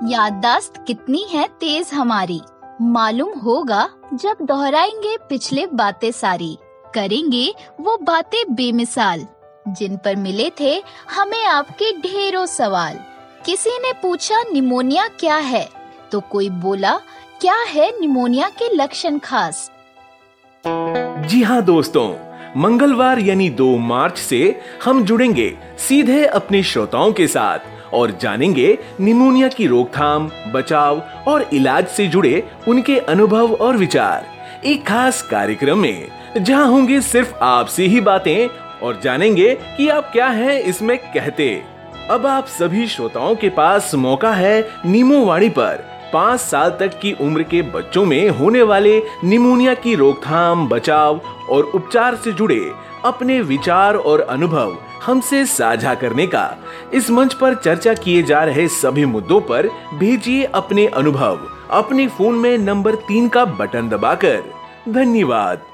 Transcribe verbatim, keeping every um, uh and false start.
याददाश्त कितनी है तेज हमारी, मालूम होगा जब दोहराएंगे पिछले बातें सारी। करेंगे वो बातें बेमिसाल, जिन पर मिले थे हमें आपके ढेरों सवाल। किसी ने पूछा निमोनिया क्या है, तो कोई बोला क्या है निमोनिया के लक्षण खास। जी हाँ दोस्तों, मंगलवार यानी दो मार्च से हम जुड़ेंगे सीधे अपने श्रोताओं के साथ और जानेंगे निमोनिया की रोकथाम, बचाव और इलाज से जुड़े उनके अनुभव और विचार। एक खास कार्यक्रम में जहां होंगे सिर्फ आपसे ही बातें और जानेंगे कि आप क्या हैं इसमें कहते। अब आप सभी श्रोताओं के पास मौका है नीमो वाणी पर पाँच साल तक की उम्र के बच्चों में होने वाले निमोनिया की रोकथाम, बचाव और उपचार से जुड़े अपने विचार और अनुभव हमसे साझा करने का। इस मंच पर चर्चा किए जा रहे सभी मुद्दों पर भेजिए अपने अनुभव अपने फोन में नंबर तीन का बटन दबाकर। धन्यवाद।